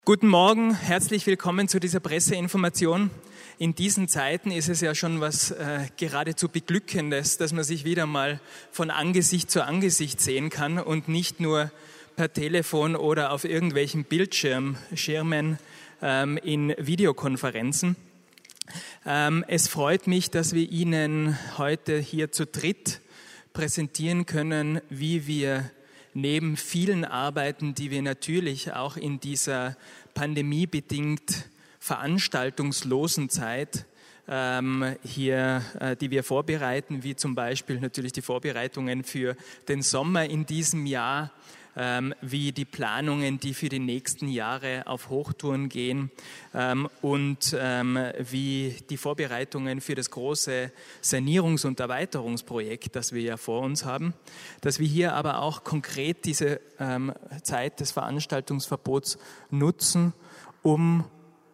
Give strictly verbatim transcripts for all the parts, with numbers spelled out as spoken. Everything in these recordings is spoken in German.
Guten Morgen, herzlich willkommen zu dieser Presseinformation. In diesen Zeiten ist es ja schon was äh, geradezu Beglückendes, dass man sich wieder mal von Angesicht zu Angesicht sehen kann und nicht nur per Telefon oder auf irgendwelchen Bildschirmen ähm, in Videokonferenzen. Ähm, es freut mich, dass wir Ihnen heute hier zu dritt präsentieren können, wie wir neben vielen Arbeiten, die wir natürlich auch in dieser pandemiebedingt veranstaltungslosen Zeit ähm, hier, äh, die wir vorbereiten, wie zum Beispiel natürlich die Vorbereitungen für den Sommer in diesem Jahr, ähm, wie die Planungen, die für die nächsten Jahre auf Hochtouren gehen ähm, und ähm, wie die Vorbereitungen für das große Sanierungs- und Erweiterungsprojekt, das wir ja vor uns haben, dass wir hier aber auch konkret diese ähm, Zeit des Veranstaltungsverbots nutzen, um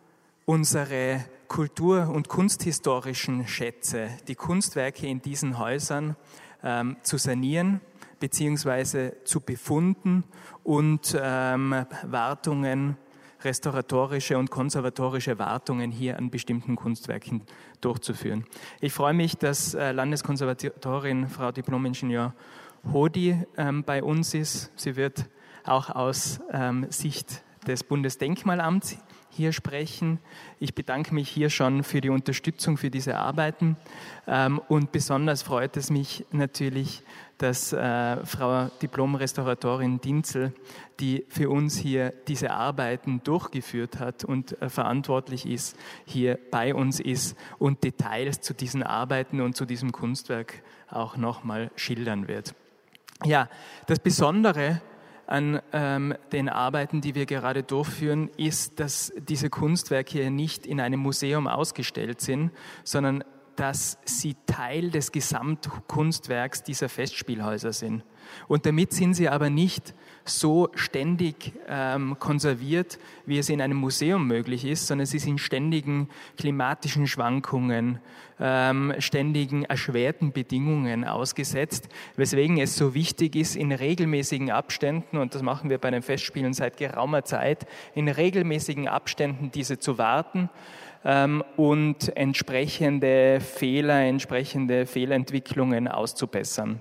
unsere kultur- und kunsthistorischen Schätze, die Kunstwerke in diesen Häusern ähm, zu sanieren, beziehungsweise zu befunden und ähm, Wartungen, restauratorische und konservatorische Wartungen hier an bestimmten Kunstwerken durchzuführen. Ich freue mich, dass äh, Landeskonservatorin Frau Diplom-Ingenieur Hodi ähm, bei uns ist. Sie wird auch aus ähm, Sicht des Bundesdenkmalamts hier sprechen. Ich bedanke mich hier schon für die Unterstützung für diese Arbeiten ähm, und besonders freut es mich natürlich, dass äh, Frau Diplom-Restauratorin Dinzel, die für uns hier diese Arbeiten durchgeführt hat und äh, verantwortlich ist, hier bei uns ist und Details zu diesen Arbeiten und zu diesem Kunstwerk auch nochmal schildern wird. Ja, das Besondere an ähm, den Arbeiten, die wir gerade durchführen, ist, dass diese Kunstwerke hier nicht in einem Museum ausgestellt sind, sondern dass sie Teil des Gesamtkunstwerks dieser Festspielhäuser sind. Und damit sind sie aber nicht so ständig ähm, konserviert, wie es in einem Museum möglich ist, sondern sie sind ständigen klimatischen Schwankungen, ähm, ständigen erschwerten Bedingungen ausgesetzt, weswegen es so wichtig ist, in regelmäßigen Abständen, und das machen wir bei den Festspielen seit geraumer Zeit, in regelmäßigen Abständen diese zu warten, ähm, und entsprechende Fehler, entsprechende Fehlentwicklungen auszubessern.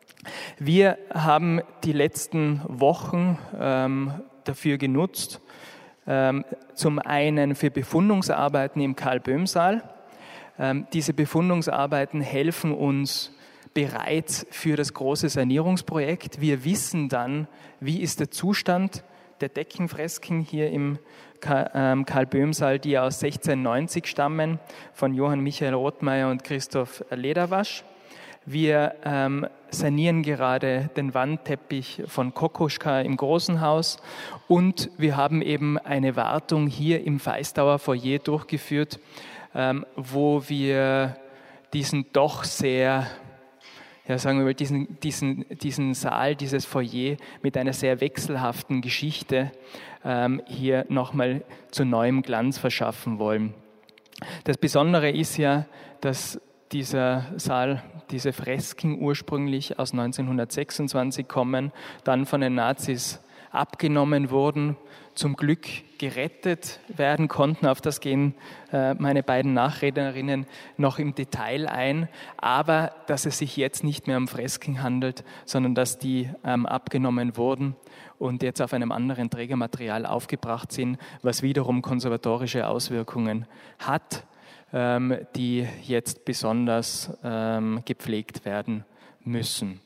Wir haben die letzten Wochen ähm, dafür genutzt, ähm, zum einen für Befundungsarbeiten im Karl-Böhm-Saal. Ähm, diese Befundungsarbeiten helfen uns bereits für das große Sanierungsprojekt. Wir wissen dann, wie ist der Zustand der Deckenfresken hier im Karl-Böhm-Saal, die aus sechzehnhundertneunzig stammen, von Johann Michael Rothmeier und Christoph Lederwasch. Wir ähm, sanieren gerade den Wandteppich von Kokoschka im Großen Haus und wir haben eben eine Wartung hier im Feistauer Foyer durchgeführt, ähm, wo wir diesen doch sehr, ja sagen wir mal, diesen, diesen, diesen Saal, dieses Foyer mit einer sehr wechselhaften Geschichte ähm, hier nochmal zu neuem Glanz verschaffen wollen. Das Besondere ist ja, dass dieser Saal, diese Fresken ursprünglich aus neunzehnhundertsechsundzwanzig kommen, dann von den Nazis abgenommen wurden, zum Glück gerettet werden konnten. Auf das gehen äh, meine beiden Nachrednerinnen noch im Detail ein. Aber dass es sich jetzt nicht mehr um Fresken handelt, sondern dass die ähm, abgenommen wurden und jetzt auf einem anderen Trägermaterial aufgebracht sind, was wiederum konservatorische Auswirkungen hat, ähm, die jetzt besonders ähm, gepflegt werden müssen.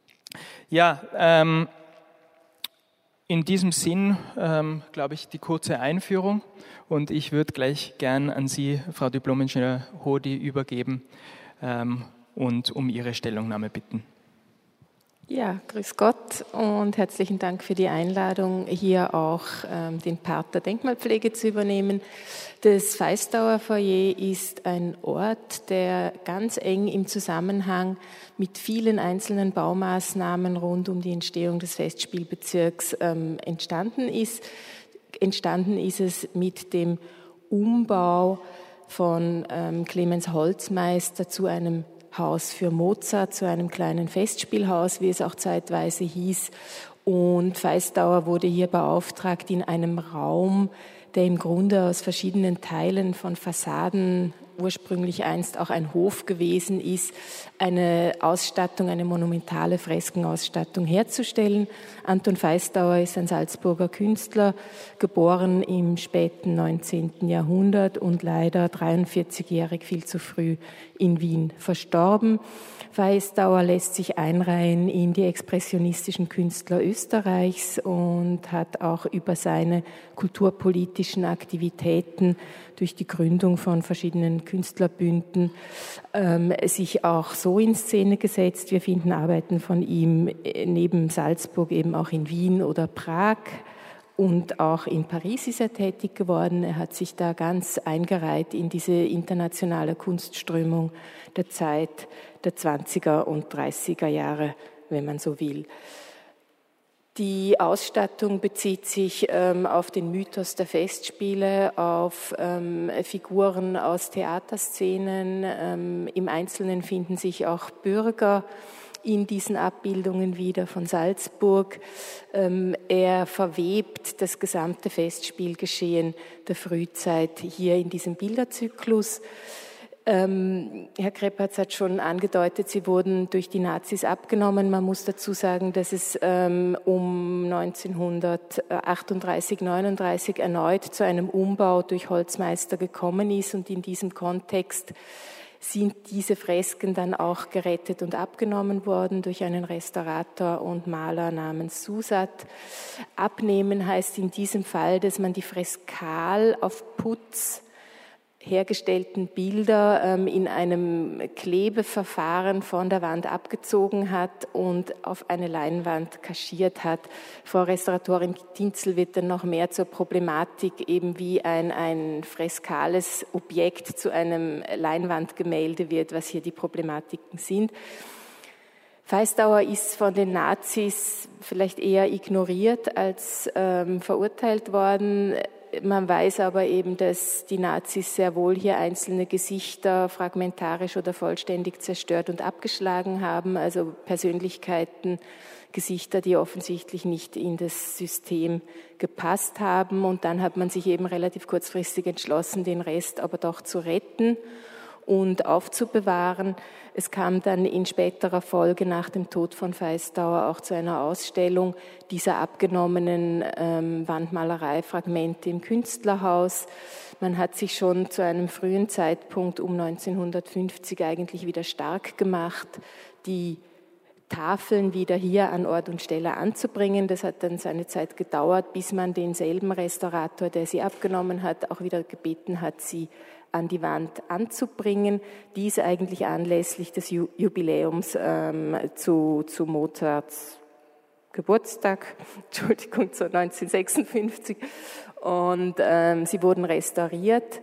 Ja, ähm, in diesem Sinn, ähm, glaube ich, die kurze Einführung und ich würde gleich gern an Sie, Frau Diplom-Ingenieur Hodi, übergeben ähm, und um Ihre Stellungnahme bitten. Ja, grüß Gott und herzlichen Dank für die Einladung, hier auch ähm, den Part der Denkmalpflege zu übernehmen. Das Feistauer Foyer ist ein Ort, der ganz eng im Zusammenhang mit vielen einzelnen Baumaßnahmen rund um die Entstehung des Festspielbezirks ähm, entstanden ist. Entstanden ist es mit dem Umbau von ähm, Clemens Holzmeister zu einem Haus für Mozart, zu einem kleinen Festspielhaus, wie es auch zeitweise hieß. Und Feistauer wurde hier beauftragt, in einem Raum, der im Grunde aus verschiedenen Teilen von Fassaden, ursprünglich einst auch ein Hof gewesen ist, eine Ausstattung, eine monumentale Freskenausstattung herzustellen. Anton Feistauer ist ein Salzburger Künstler, geboren im späten neunzehnten Jahrhundert und leider dreiundvierzigjährig, viel zu früh in Wien verstorben. Feistauer lässt sich einreihen in die expressionistischen Künstler Österreichs und hat auch über seine kulturpolitischen Aktivitäten durch die Gründung von verschiedenen Künstlerbünden ähm, sich auch so in Szene gesetzt. Wir finden Arbeiten von ihm neben Salzburg eben auch in Wien oder Prag. Und auch in Paris ist er tätig geworden. Er hat sich da ganz eingereiht in diese internationale Kunstströmung der Zeit der zwanziger und dreißiger Jahre, wenn man so will. Die Ausstattung bezieht sich ähm, auf den Mythos der Festspiele, auf ähm, Figuren aus Theaterszenen. Ähm, im Einzelnen finden sich auch Bürger in diesen Abbildungen wieder von Salzburg. Ähm, er verwebt das gesamte Festspielgeschehen der Frühzeit hier in diesem Bilderzyklus. Ähm, Herr Kreppertz hat schon angedeutet, sie wurden durch die Nazis abgenommen. Man muss dazu sagen, dass es ähm, um neunzehnhundertachtunddreißig, neununddreißig erneut zu einem Umbau durch Holzmeister gekommen ist und in diesem Kontext sind diese Fresken dann auch gerettet und abgenommen worden durch einen Restaurator und Maler namens Susat. Abnehmen heißt in diesem Fall, dass man die freskal auf Putz hergestellten Bilder ähm, in einem Klebeverfahren von der Wand abgezogen hat und auf eine Leinwand kaschiert hat. Frau Restauratorin Tinzel wird dann noch mehr zur Problematik, eben wie ein, ein freskales Objekt zu einem Leinwandgemälde wird, was hier die Problematiken sind. Feistauer ist von den Nazis vielleicht eher ignoriert als ähm, verurteilt worden. Man weiß aber eben, dass die Nazis sehr wohl hier einzelne Gesichter fragmentarisch oder vollständig zerstört und abgeschlagen haben, also Persönlichkeiten, Gesichter, die offensichtlich nicht in das System gepasst haben. Und dann hat man sich eben relativ kurzfristig entschlossen, den Rest aber doch zu retten und aufzubewahren. Es kam dann in späterer Folge nach dem Tod von Feistauer auch zu einer Ausstellung dieser abgenommenen ähm, Wandmalereifragmente im Künstlerhaus. Man hat sich schon zu einem frühen Zeitpunkt um neunzehnhundertfünfzig eigentlich wieder stark gemacht, die Tafeln wieder hier an Ort und Stelle anzubringen. Das hat dann seine Zeit gedauert, bis man denselben Restaurator, der sie abgenommen hat, auch wieder gebeten hat, sie an die Wand anzubringen. Dies eigentlich anlässlich des Jubiläums ähm, zu, zu Mozarts Geburtstag, Entschuldigung, zu neunzehnhundertsechsundfünfzig. Und ähm, sie wurden restauriert,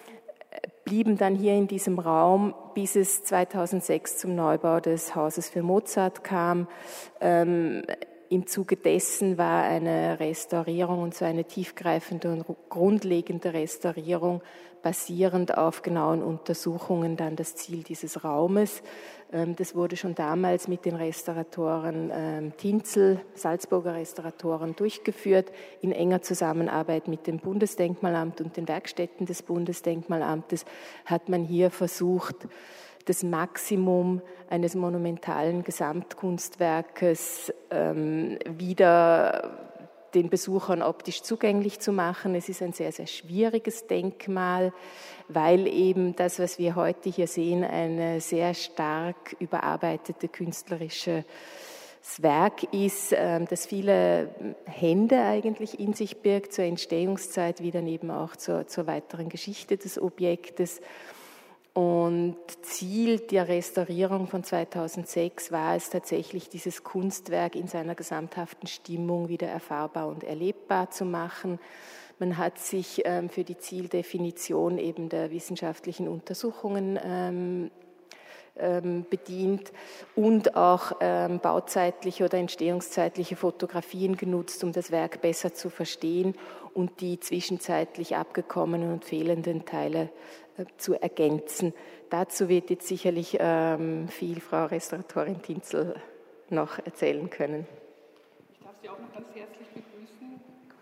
blieben dann hier in diesem Raum, bis es zweitausendsechs zum Neubau des Hauses für Mozart kam. Ähm, Im Zuge dessen war eine Restaurierung, und zwar eine tiefgreifende und grundlegende Restaurierung, basierend auf genauen Untersuchungen dann das Ziel dieses Raumes. Das wurde schon damals mit den Restauratoren Tinzel, Salzburger Restauratoren, durchgeführt, in enger Zusammenarbeit mit dem Bundesdenkmalamt und den Werkstätten des Bundesdenkmalamtes hat man hier versucht, das Maximum eines monumentalen Gesamtkunstwerkes ähm, wieder den Besuchern optisch zugänglich zu machen. Es ist ein sehr, sehr schwieriges Denkmal, weil eben das, was wir heute hier sehen, eine sehr stark überarbeitete künstlerische Werk ist, das viele Hände eigentlich in sich birgt, zur Entstehungszeit wie dann eben auch zur, zur weiteren Geschichte des Objektes. Und Ziel der Restaurierung von zweitausendsechs war es tatsächlich, dieses Kunstwerk in seiner gesamthaften Stimmung wieder erfahrbar und erlebbar zu machen. Man hat sich ähm, für die Zieldefinition eben der wissenschaftlichen Untersuchungen ähm, ähm, bedient und auch ähm, bauzeitliche oder entstehungszeitliche Fotografien genutzt, um das Werk besser zu verstehen und die zwischenzeitlich abgekommenen und fehlenden Teile äh, zu ergänzen. Dazu wird jetzt sicherlich ähm, viel Frau Restauratorin Tinzel noch erzählen können. Ich darf Sie auch noch ganz herzlich begrüßen.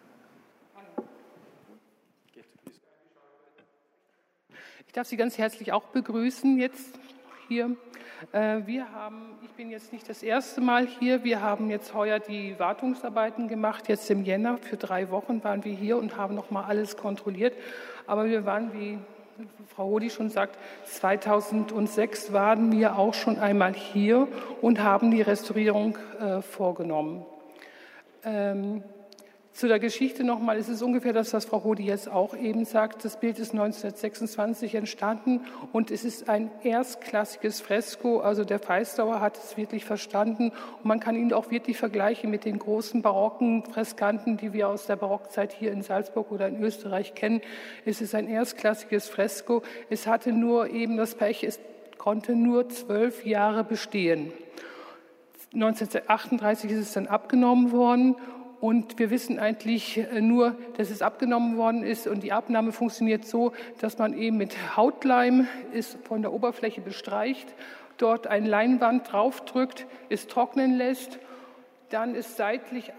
Ich darf Sie ganz herzlich auch begrüßen jetzt hier. Wir haben, ich bin jetzt nicht das erste Mal hier, wir haben jetzt heuer die Wartungsarbeiten gemacht. Jetzt im Jänner für drei Wochen waren wir hier und haben nochmal alles kontrolliert. Aber wir waren, wie Frau Hodi schon sagt, zweitausendsechs waren wir auch schon einmal hier und haben die Restaurierung äh, vorgenommen. Ähm, Zu der Geschichte nochmal, es ist ungefähr das, was Frau Hodi jetzt auch eben sagt. Das Bild ist neunzehnhundertsechsundzwanzig entstanden und es ist ein erstklassiges Fresko. Also der Feistauer hat es wirklich verstanden und man kann ihn auch wirklich vergleichen mit den großen barocken Freskanten, die wir aus der Barockzeit hier in Salzburg oder in Österreich kennen. Es ist ein erstklassiges Fresko. Es hatte nur eben das Pech, es konnte nur zwölf Jahre bestehen. neunzehnhundertachtunddreißig ist es dann abgenommen worden. Und wir wissen eigentlich nur, dass es abgenommen worden ist. Und die Abnahme funktioniert so, dass man eben mit Hautleim es von der Oberfläche bestreicht, dort eine Leinwand draufdrückt, es trocknen lässt, dann es seitlich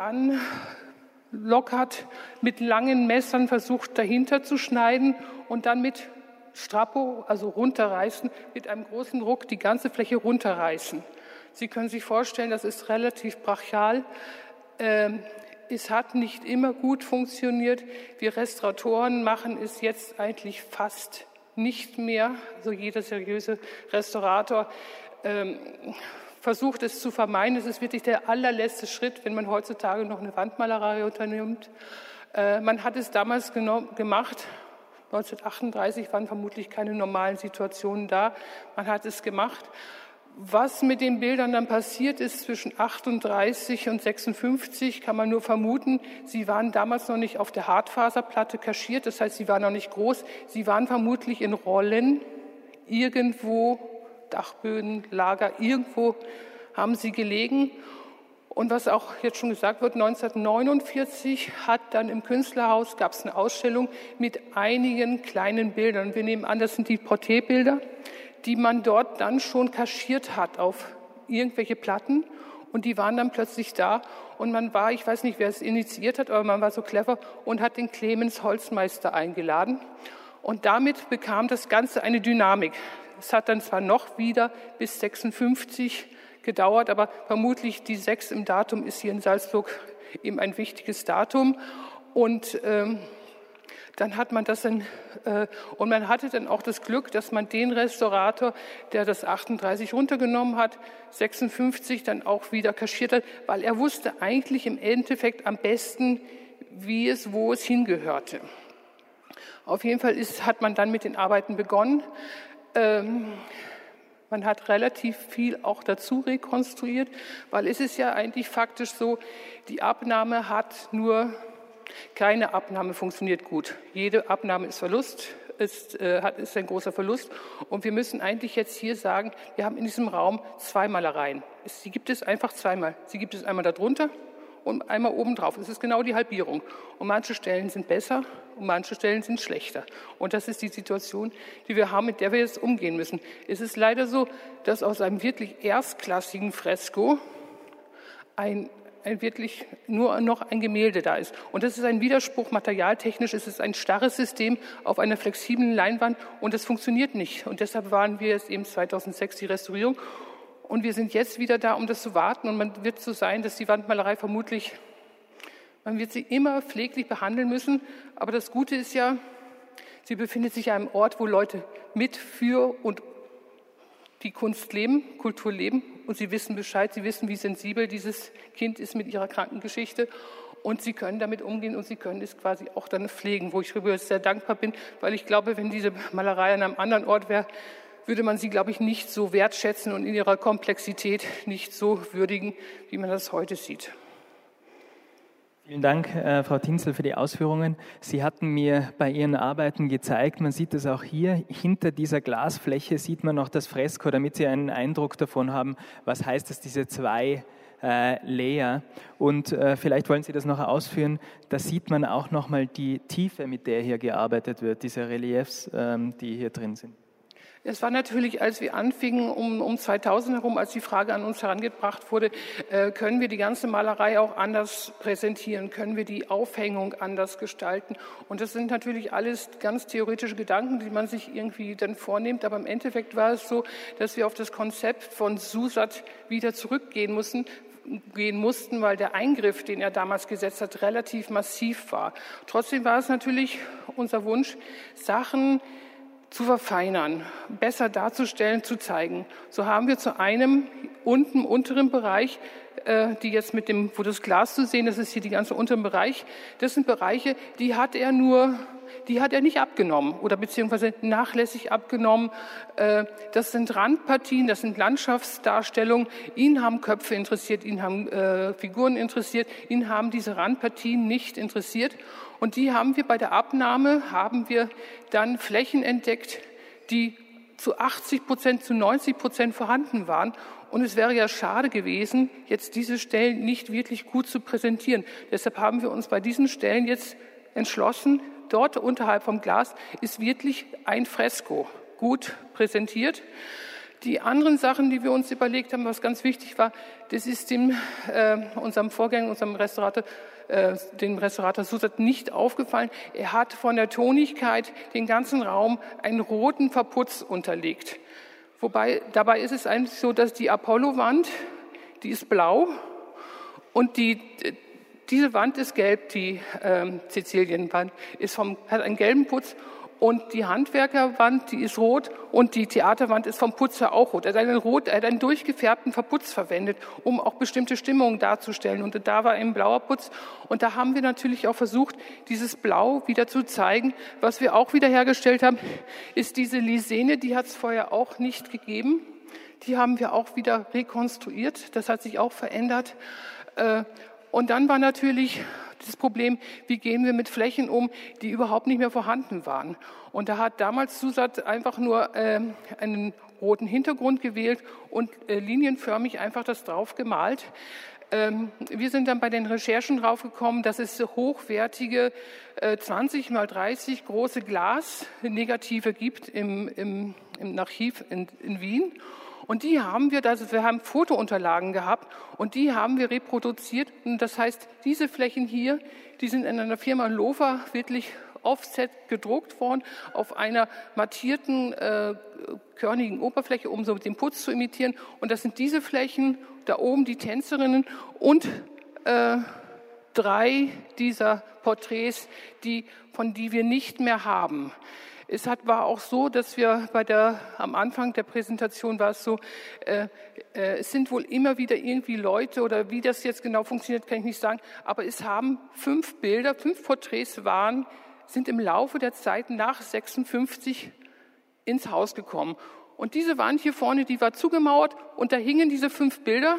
anlockert, mit langen Messern versucht dahinter zu schneiden und dann mit Strappo, also runterreißen, mit einem großen Ruck die ganze Fläche runterreißen. Sie können sich vorstellen, das ist relativ brachial. Ähm, Es hat nicht immer gut funktioniert. Wir Restauratoren machen es jetzt eigentlich fast nicht mehr. Also jeder seriöse Restaurator ähm, versucht es zu vermeiden. Es ist wirklich der allerletzte Schritt, wenn man heutzutage noch eine Wandmalerei unternimmt. Äh, man hat es damals genommen, gemacht. neunzehnhundertachtunddreißig waren vermutlich keine normalen Situationen da. Man hat es gemacht. Was mit den Bildern dann passiert ist zwischen achtunddreißig und sechsundfünfzig, kann man nur vermuten. Sie waren damals noch nicht auf der Hartfaserplatte kaschiert, das heißt, sie waren noch nicht groß. Sie waren vermutlich in Rollen, irgendwo, Dachböden, Lager, irgendwo haben sie gelegen. Und was auch jetzt schon gesagt wird, neunzehnhundertneunundvierzig hat dann im Künstlerhaus, gab es eine Ausstellung mit einigen kleinen Bildern. Wir nehmen an, das sind die Porträtbilder, die man dort dann schon kaschiert hat auf irgendwelche Platten und die waren dann plötzlich da und man war, ich weiß nicht, wer es initiiert hat, aber man war so clever und hat den Clemens Holzmeister eingeladen und damit bekam das Ganze eine Dynamik. Es hat dann zwar noch wieder bis sechsundfünfzig gedauert, aber vermutlich die sechs im Datum ist hier in Salzburg eben ein wichtiges Datum und ähm, dann hat man das dann, äh, und man hatte dann auch das Glück, dass man den Restaurator, der das achtunddreißig runtergenommen hat, sechsundfünfzig dann auch wieder kaschiert hat, weil er wusste eigentlich im Endeffekt am besten, wie es, wo es hingehörte. Auf jeden Fall ist, hat man dann mit den Arbeiten begonnen. Ähm, man hat relativ viel auch dazu rekonstruiert, weil es ist ja eigentlich faktisch so, die Abnahme hat nur Keine Abnahme funktioniert gut. Jede Abnahme ist Verlust, ist, äh, hat, ist ein großer Verlust. Und wir müssen eigentlich jetzt hier sagen, wir haben in diesem Raum zwei Malereien. Es, sie gibt es einfach zweimal. Sie gibt es einmal darunter und einmal obendrauf. Es ist genau die Halbierung. Und manche Stellen sind besser und manche Stellen sind schlechter. Und das ist die Situation, die wir haben, mit der wir jetzt umgehen müssen. Es ist leider so, dass aus einem wirklich erstklassigen Fresko ein ein wirklich nur noch ein Gemälde da ist. Und das ist ein Widerspruch materialtechnisch. Es ist ein starres System auf einer flexiblen Leinwand und es funktioniert nicht. Und deshalb waren wir jetzt eben zweitausendsechs die Restaurierung. Und wir sind jetzt wieder da, um das zu warten. Und man wird so sein, dass die Wandmalerei vermutlich, man wird sie immer pfleglich behandeln müssen. Aber das Gute ist ja, sie befindet sich an einem Ort, wo Leute mit, für und die Kunst leben, Kultur leben und sie wissen Bescheid, sie wissen, wie sensibel dieses Kind ist mit ihrer Krankengeschichte und sie können damit umgehen und sie können es quasi auch dann pflegen, wo ich darüber sehr dankbar bin, weil ich glaube, wenn diese Malerei an einem anderen Ort wäre, würde man sie, glaube ich, nicht so wertschätzen und in ihrer Komplexität nicht so würdigen, wie man das heute sieht. Vielen Dank, äh, Frau Tinzel, für die Ausführungen. Sie hatten mir bei Ihren Arbeiten gezeigt, man sieht es auch hier, hinter dieser Glasfläche sieht man noch das Fresko, damit Sie einen Eindruck davon haben, was heißt es, diese zwei äh, Layer. Und äh, vielleicht wollen Sie das noch ausführen, da sieht man auch nochmal die Tiefe, mit der hier gearbeitet wird, diese Reliefs, ähm, die hier drin sind. Es war natürlich, als wir anfingen, um, um zweitausend herum, als die Frage an uns herangebracht wurde, äh, können wir die ganze Malerei auch anders präsentieren, können wir die Aufhängung anders gestalten. Und das sind natürlich alles ganz theoretische Gedanken, die man sich irgendwie dann vornimmt. Aber im Endeffekt war es so, dass wir auf das Konzept von Susat wieder zurückgehen mussten, gehen mussten, weil der Eingriff, den er damals gesetzt hat, relativ massiv war. Trotzdem war es natürlich unser Wunsch, Sachen zu verfeinern, besser darzustellen, zu zeigen. So haben wir zu einem unten im unteren Bereich, äh, die jetzt mit dem, wo das Glas zu sehen, das ist hier die ganze unteren Bereich, das sind Bereiche, die hat er nur, die hat er nicht abgenommen oder beziehungsweise nachlässig abgenommen. Äh, das sind Randpartien, das sind Landschaftsdarstellungen. Ihn haben Köpfe interessiert, ihn haben äh, Figuren interessiert, ihn haben diese Randpartien nicht interessiert. Und die haben wir bei der Abnahme, haben wir dann Flächen entdeckt, die zu achtzig Prozent, zu neunzig Prozent vorhanden waren. Und es wäre ja schade gewesen, jetzt diese Stellen nicht wirklich gut zu präsentieren. Deshalb haben wir uns bei diesen Stellen jetzt entschlossen, dort unterhalb vom Glas ist wirklich ein Fresko gut präsentiert. Die anderen Sachen, die wir uns überlegt haben, was ganz wichtig war, das ist dem, äh, unserem Vorgänger, unserem Restaurator, äh, dem Restaurator Susat nicht aufgefallen. Er hat von der Tonigkeit den ganzen Raum einen roten Verputz unterlegt. Wobei, dabei ist es eigentlich so, dass die Apollo-Wand, die ist blau und die, diese Wand ist gelb, die ähm, Sizilienwand, ist vom, hat einen gelben Putz. Und die Handwerkerwand, die ist rot und die Theaterwand ist vom Putzer auch rot. Er hat einen, rot, er hat einen durchgefärbten Verputz verwendet, um auch bestimmte Stimmungen darzustellen. Und da war ein blauer Putz. Und da haben wir natürlich auch versucht, dieses Blau wieder zu zeigen. Was wir auch wieder hergestellt haben, ist diese Lisene, die hat es vorher auch nicht gegeben. Die haben wir auch wieder rekonstruiert. Das hat sich auch verändert. Und dann war natürlich das Problem, wie gehen wir mit Flächen um, die überhaupt nicht mehr vorhanden waren. Und da hat damals Susat einfach nur äh, einen roten Hintergrund gewählt und äh, linienförmig einfach das drauf gemalt. Ähm, wir sind dann bei den Recherchen draufgekommen, dass es hochwertige äh, zwanzig mal dreißig große Glasnegative gibt im, im, im Archiv in, in Wien. Und die haben wir, also wir haben Fotounterlagen gehabt und die haben wir reproduziert. Und das heißt, diese Flächen hier, die sind in einer Firma Lofer wirklich offset gedruckt worden, auf einer mattierten, äh, körnigen Oberfläche, um so den Putz zu imitieren. Und das sind diese Flächen, da oben die Tänzerinnen und äh, drei dieser Porträts, die, von die wir nicht mehr haben. Es hat, war auch so, dass wir bei der, am Anfang der Präsentation war es so, äh, äh, es sind wohl immer wieder irgendwie Leute oder wie das jetzt genau funktioniert, kann ich nicht sagen, aber es haben fünf Bilder, fünf Porträts waren, sind im Laufe der Zeit nach sechsundfünfzig ins Haus gekommen. Und diese Wand hier vorne, die war zugemauert und da hingen diese fünf Bilder,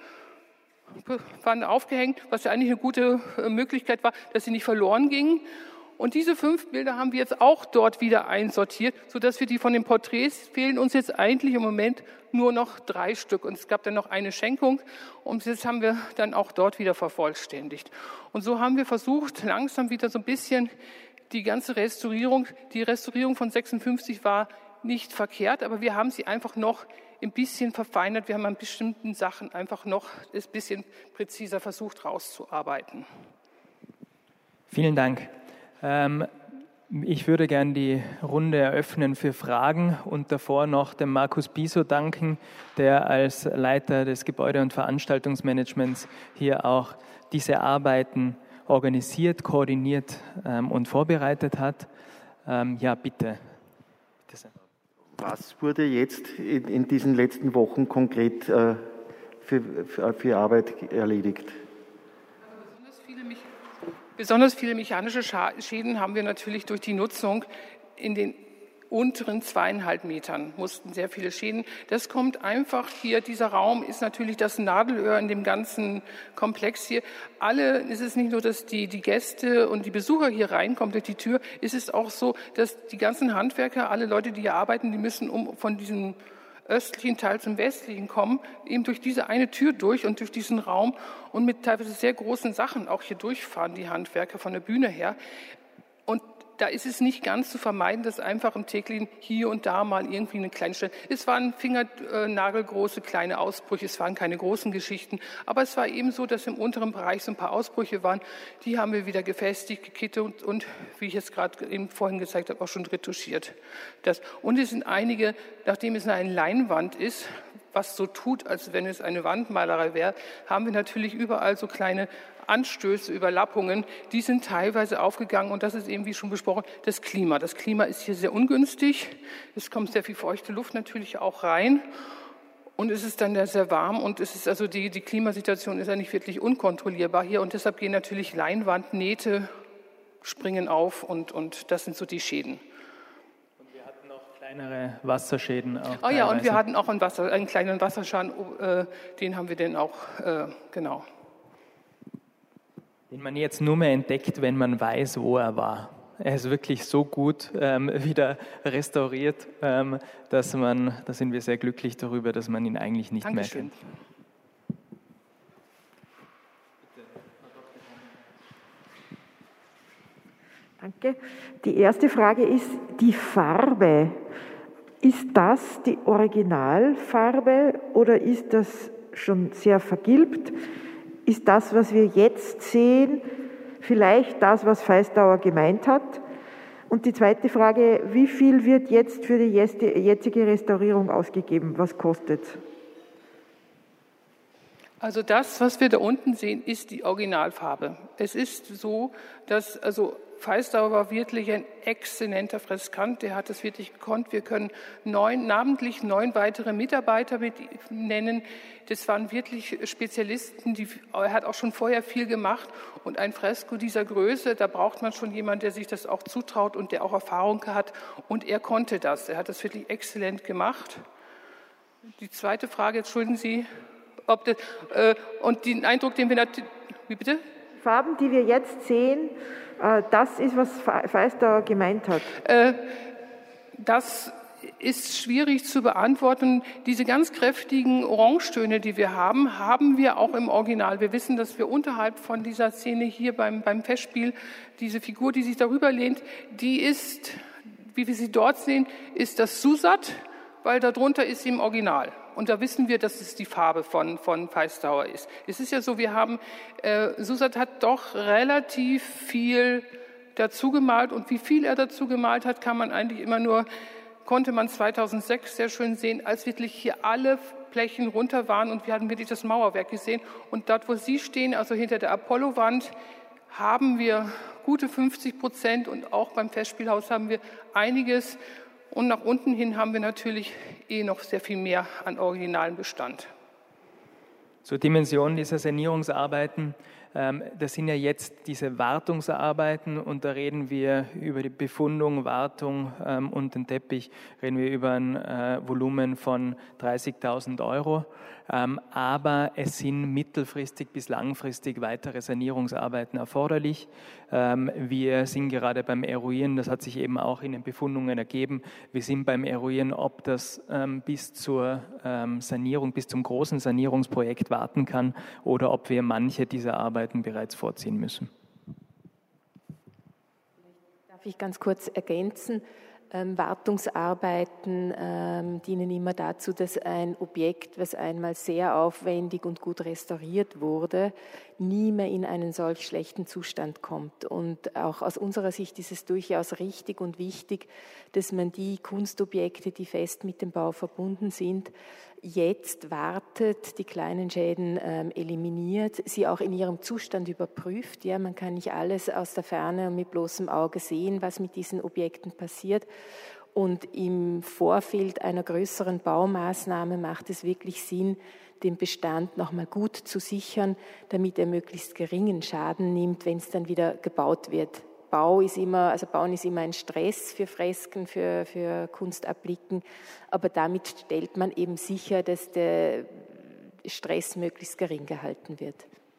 waren aufgehängt, was ja eigentlich eine gute Möglichkeit war, dass sie nicht verloren gingen. Und diese fünf Bilder haben wir jetzt auch dort wieder einsortiert, sodass wir die von den Porträts fehlen uns jetzt eigentlich im Moment nur noch drei Stück. Und es gab dann noch eine Schenkung und jetzt haben wir dann auch dort wieder vervollständigt. Und so haben wir versucht, langsam wieder so ein bisschen die ganze Restaurierung, die Restaurierung von sechsundfünfzig war nicht verkehrt, aber wir haben sie einfach noch ein bisschen verfeinert. Wir haben an bestimmten Sachen einfach noch ein bisschen präziser versucht rauszuarbeiten. Vielen Dank. Ich würde gern die Runde eröffnen für Fragen und davor noch dem Markus Biso danken, der als Leiter des Gebäude- und Veranstaltungsmanagements hier auch diese Arbeiten organisiert, koordiniert und vorbereitet hat. Ja, bitte. bitte Was wurde jetzt in diesen letzten Wochen konkret für, für, für Arbeit erledigt? Besonders viele mechanische Schäden haben wir natürlich durch die Nutzung in den unteren zweieinhalb Metern, mussten sehr viele Schäden. Das kommt einfach hier, dieser Raum ist natürlich das Nadelöhr in dem ganzen Komplex hier. Alle, es ist nicht nur, dass die, die Gäste und die Besucher hier reinkommen durch die Tür, es ist auch so, dass die ganzen Handwerker, alle Leute, die hier arbeiten, die müssen um von diesem östlichen Teil zum westlichen kommen, eben durch diese eine Tür durch und durch diesen Raum und mit teilweise sehr großen Sachen auch hier durchfahren, die Handwerker von der Bühne her. Und da ist es nicht ganz zu vermeiden, dass einfach im Teclin hier und da mal irgendwie eine kleine Stelle. Es waren fingernagelgroße kleine Ausbrüche, es waren keine großen Geschichten, aber es war eben so, dass im unteren Bereich so ein paar Ausbrüche waren. Die haben wir wieder gefestigt, gekittet und, und wie ich jetzt gerade eben vorhin gezeigt habe, auch schon retuschiert. Das. Und es sind einige, nachdem es eine Leinwand ist, was so tut, als wenn es eine Wandmalerei wäre, haben wir natürlich überall so kleine Anstöße, Überlappungen, die sind teilweise aufgegangen und das ist eben, wie schon besprochen, das Klima. Das Klima ist hier sehr ungünstig, es kommt sehr viel feuchte Luft natürlich auch rein und es ist dann sehr warm und es ist also die, die Klimasituation ist ja nicht wirklich unkontrollierbar hier und deshalb gehen natürlich Leinwandnähte, springen auf und, und das sind so die Schäden. Kleinere Wasserschäden auch. Oh ja, und wir hatten auch einen, Wasser, einen kleinen Wasserschaden, äh, den haben wir dann auch, äh, genau. Den man jetzt nur mehr entdeckt, wenn man weiß, wo er war. Er ist wirklich so gut ähm, wieder restauriert, ähm, dass man, da sind wir sehr glücklich darüber, dass man ihn eigentlich nicht Dankeschön. mehr kennt. Danke. Die erste Frage ist die Farbe. Ist das die Originalfarbe oder ist das schon sehr vergilbt? Ist das, was wir jetzt sehen, vielleicht das, was Feistauer gemeint hat? Und die zweite Frage, wie viel wird jetzt für die jetzige Restaurierung ausgegeben? Was kostet es? Also das, was wir da unten sehen, ist die Originalfarbe. Es ist so, dass also Feistauer war wirklich ein exzellenter Freskant, der hat es wirklich gekonnt. Wir können neun, namentlich neun weitere Mitarbeiter mit nennen. Das waren wirklich Spezialisten, die, er hat auch schon vorher viel gemacht. Und ein Fresko dieser Größe, da braucht man schon jemanden, der sich das auch zutraut und der auch Erfahrung hat. Und er konnte das. Er hat das wirklich exzellent gemacht. Die zweite Frage, entschuldigen Sie, ob das, äh, und den Eindruck, den wir natürlich, wie bitte? Die Farben, die wir jetzt sehen, das ist, was Feistauer gemeint hat. Das ist schwierig zu beantworten. Diese ganz kräftigen Orangetöne, die wir haben, haben wir auch im Original. Wir wissen, dass wir unterhalb von dieser Szene hier beim, beim Festspiel, diese Figur, die sich darüber lehnt, die ist, wie wir sie dort sehen, ist das Susat, weil darunter ist sie im Original. Und da wissen wir, dass es die Farbe von, von Feistauer ist. Es ist ja so, wir haben, äh, Susat hat doch relativ viel dazu gemalt. Und wie viel er dazu gemalt hat, kann man eigentlich immer nur, konnte man zweitausendsechs sehr schön sehen, als wirklich hier alle Flächen runter waren und wir hatten wirklich das Mauerwerk gesehen. Und dort, wo Sie stehen, also hinter der Apollo-Wand, haben wir gute fünfzig Prozent und auch beim Festspielhaus haben wir einiges. Und nach unten hin haben wir natürlich eh noch sehr viel mehr an originalen Bestand. Zur Dimension dieser Sanierungsarbeiten, ähm, das sind ja jetzt diese Wartungsarbeiten und da reden wir über die Befundung, Wartung ähm, und den Teppich, reden wir über ein äh, Volumen von dreißigtausend Euro. Ähm, aber es sind mittelfristig bis langfristig weitere Sanierungsarbeiten erforderlich. Ähm, wir sind gerade beim Eruieren, das hat sich eben auch in den Befundungen ergeben, wir sind beim Eruieren, ob das ähm, bis zur ähm, Sanierung, bis zum großen Sanierungsprojekt warten kann oder ob wir manche dieser Arbeiten bereits vorziehen müssen. Darf ich ganz kurz ergänzen? Ähm, Wartungsarbeiten ähm, dienen immer dazu, dass ein Objekt, was einmal sehr aufwendig und gut restauriert wurde, nie mehr in einen solch schlechten Zustand kommt. Und auch aus unserer Sicht ist es durchaus richtig und wichtig, dass man die Kunstobjekte, die fest mit dem Bau verbunden sind, jetzt wartet, die kleinen Schäden ähm, eliminiert, sie auch in ihrem Zustand überprüft. Ja, man kann nicht alles aus der Ferne und mit bloßem Auge sehen, was mit diesen Objekten passiert. Und im Vorfeld einer größeren Baumaßnahme macht es wirklich Sinn, den Bestand nochmal gut zu sichern, damit er möglichst geringen Schaden nimmt, wenn es dann wieder gebaut wird. Bau ist immer, also Bauen ist immer ein Stress für Fresken, für, für Kunstappliken, aber damit stellt man eben sicher, dass der Stress möglichst gering gehalten wird.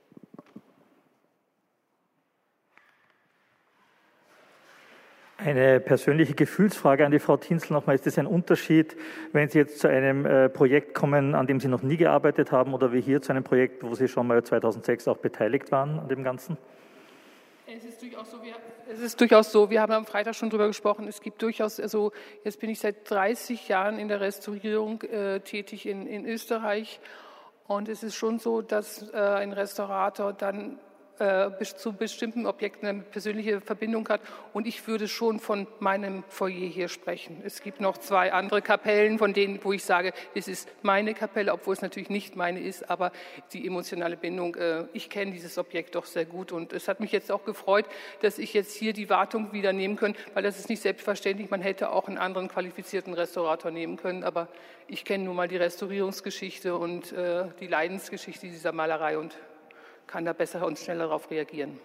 Eine persönliche Gefühlsfrage an die Frau Tinzel nochmal. Ist das ein Unterschied, wenn Sie jetzt zu einem äh, Projekt kommen, an dem Sie noch nie gearbeitet haben oder wie hier zu einem Projekt, wo Sie schon mal zweitausendsechs auch beteiligt waren an dem Ganzen? Es ist durchaus so, wir, es ist durchaus so, wir haben am Freitag schon drüber gesprochen, es gibt durchaus, also jetzt bin ich seit dreißig Jahren in der Restaurierung äh, tätig in, in Österreich und es ist schon so, dass äh, ein Restaurator dann äh, zu bestimmten Objekten eine persönliche Verbindung hat und ich würde schon von meinem Foyer hier sprechen. Es gibt noch zwei andere Kapellen, von denen, wo ich sage, es ist meine Kapelle, obwohl es natürlich nicht meine ist, aber die emotionale Bindung, äh, ich kenne dieses Objekt doch sehr gut und es hat mich jetzt auch gefreut, dass ich jetzt hier die Wartung wieder nehmen kann, weil das ist nicht selbstverständlich, man hätte auch einen anderen qualifizierten Restaurator nehmen können, aber ich kenne nun mal die Restaurierungsgeschichte und äh, die Leidensgeschichte dieser Malerei und kann da besser und schneller darauf reagieren.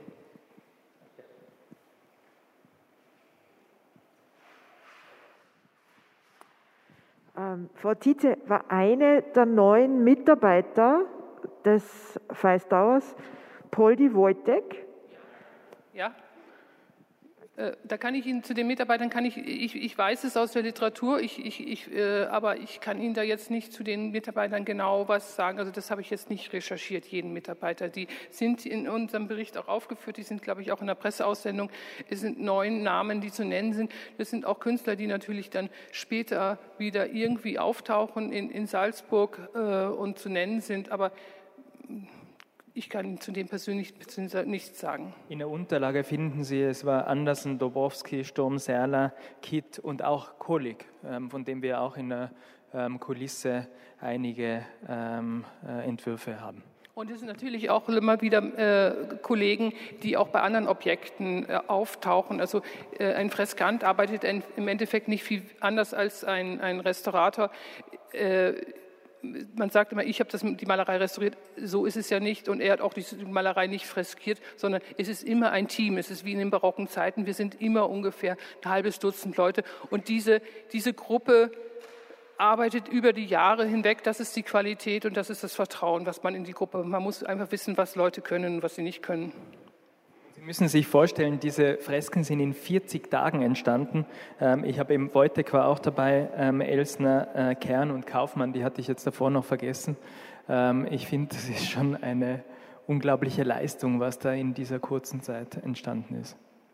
Ähm, Frau Tietze, war eine der neuen Mitarbeiter des Feistauers Poldi Wojtek? Ja. Da kann ich Ihnen zu den Mitarbeitern, kann ich, ich, ich weiß es aus der Literatur, ich, ich, ich, äh, aber ich kann Ihnen da jetzt nicht zu den Mitarbeitern genau was sagen. Also das habe ich jetzt nicht recherchiert, jeden Mitarbeiter. Die sind in unserem Bericht auch aufgeführt, die sind, glaube ich, auch in der Presseaussendung. Es sind neun Namen, die zu nennen sind. Das sind auch Künstler, die natürlich dann später wieder irgendwie auftauchen in, in Salzburg äh, und zu nennen sind. Aber ich kann zu dem persönlich nichts sagen. In der Unterlage finden Sie, es war Andersen, Dobrowski, Sturm, Serler, Kitt und auch Kolik, von dem wir auch in der Kulisse einige Entwürfe haben. Und es sind natürlich auch immer wieder äh, Kollegen, die auch bei anderen Objekten äh, auftauchen. Also äh, ein Freskant arbeitet ein, im Endeffekt nicht viel anders als ein, ein Restaurator. Äh, Man sagt immer, ich habe das, die Malerei restauriert. So ist es ja nicht. Und er hat auch die Malerei nicht freskiert, sondern es ist immer ein Team. Es ist wie in den barocken Zeiten. Wir sind immer ungefähr ein halbes Dutzend Leute. Und diese, diese Gruppe arbeitet über die Jahre hinweg. Das ist die Qualität und das ist das Vertrauen, was man in die Gruppe, man muss einfach wissen, was Leute können und was sie nicht können. Sie müssen sich vorstellen, diese Fresken sind in vierzig Tagen entstanden. Ich habe eben, Wojtek war auch dabei, Elsner, Kern und Kaufmann, die hatte ich jetzt davor noch vergessen. Ich finde, das ist schon eine unglaubliche Leistung, was da in dieser kurzen Zeit entstanden ist.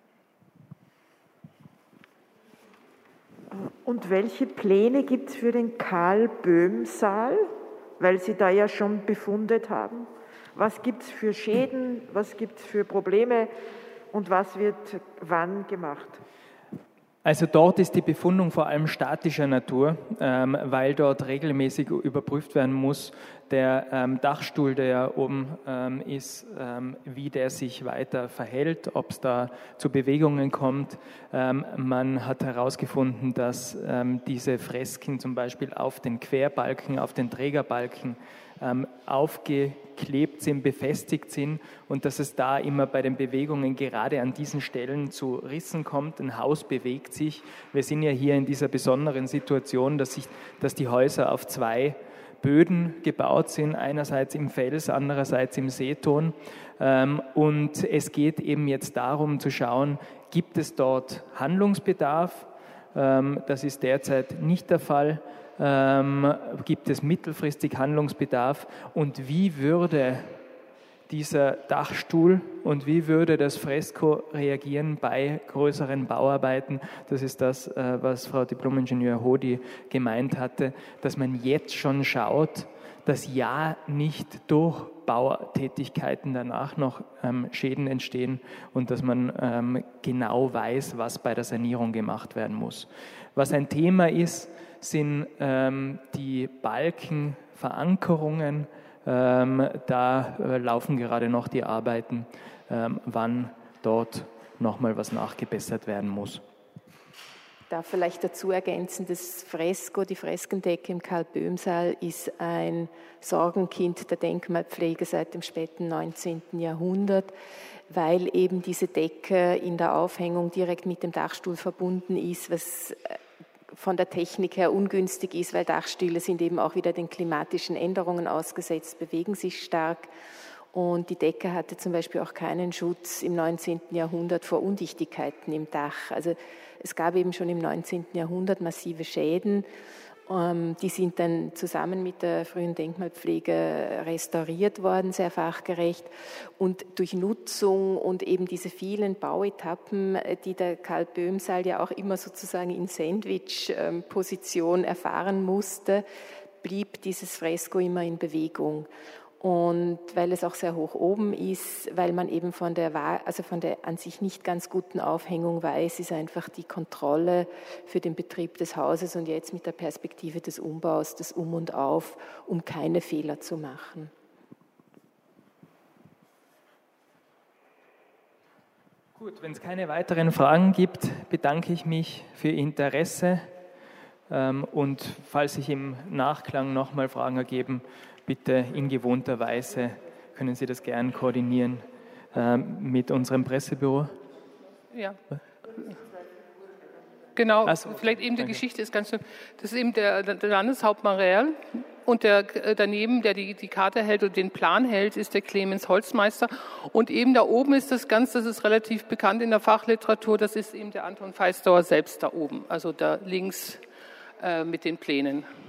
Und welche Pläne gibt es für den Karl-Böhm-Saal, weil Sie da ja schon befundet haben? Was gibt es für Schäden, was gibt es für Probleme und was wird wann gemacht? Also dort ist die Befundung vor allem statischer Natur, ähm, weil dort regelmäßig überprüft werden muss, der ähm, Dachstuhl, der ja oben ähm, ist, ähm, wie der sich weiter verhält, ob es da zu Bewegungen kommt. Ähm, man hat herausgefunden, dass ähm, diese Fresken zum Beispiel auf den Querbalken, auf den Trägerbalken ähm, aufgeklebt sind, befestigt sind und dass es da immer bei den Bewegungen gerade an diesen Stellen zu Rissen kommt. Ein Haus bewegt sich. Wir sind ja hier in dieser besonderen Situation, dass, sich, dass die Häuser auf zwei Böden gebaut sind, einerseits im Fels, andererseits im Seeton. Und es geht eben jetzt darum zu schauen, gibt es dort Handlungsbedarf? Das ist derzeit nicht der Fall. Gibt es mittelfristig Handlungsbedarf? Und wie würde dieser Dachstuhl und wie würde das Fresko reagieren bei größeren Bauarbeiten? Das ist das, was Frau Diplomingenieur Hodi gemeint hatte, dass man jetzt schon schaut, dass ja nicht durch Bautätigkeiten danach noch ähm, Schäden entstehen und dass man ähm, genau weiß, was bei der Sanierung gemacht werden muss. Was ein Thema ist, sind ähm, die Balkenverankerungen. Ähm, da äh, laufen gerade noch die Arbeiten, ähm, wann dort nochmal was nachgebessert werden muss. Ich darf vielleicht dazu ergänzen, das Fresko, die Freskendecke im Karl-Böhm-Saal ist ein Sorgenkind der Denkmalpflege seit dem späten neunzehnten Jahrhundert, weil eben diese Decke in der Aufhängung direkt mit dem Dachstuhl verbunden ist, was von der Technik her ungünstig ist, weil Dachstühle sind eben auch wieder den klimatischen Änderungen ausgesetzt, bewegen sich stark. Und die Decke hatte zum Beispiel auch keinen Schutz im neunzehnten Jahrhundert vor Undichtigkeiten im Dach. Also es gab eben schon im neunzehnten Jahrhundert massive Schäden Die sind dann zusammen mit der frühen Denkmalpflege restauriert worden, sehr fachgerecht. Und durch Nutzung und eben diese vielen Bauetappen, die der Karl-Böhm-Saal ja auch immer sozusagen in Sandwich-Position erfahren musste, blieb dieses Fresko immer in Bewegung. Und weil es auch sehr hoch oben ist, weil man eben von der, also von der an sich nicht ganz guten Aufhängung weiß, ist einfach die Kontrolle für den Betrieb des Hauses und jetzt mit der Perspektive des Umbaus, das Um und Auf, um keine Fehler zu machen. Gut, wenn es keine weiteren Fragen gibt, bedanke ich mich für Ihr Interesse. Und falls sich im Nachklang nochmal Fragen ergeben, bitte in gewohnter Weise können Sie das gern koordinieren äh, mit unserem Pressebüro. Ja. Genau, so, vielleicht eben die danke. Geschichte ist ganz schön. Das ist eben der, der Landeshauptmann Real und der, daneben, der die, die Karte hält und den Plan hält, ist der Clemens Holzmeister. Und eben da oben ist das Ganze, das ist relativ bekannt in der Fachliteratur, das ist eben der Anton Feistauer selbst da oben, also da links äh, mit den Plänen.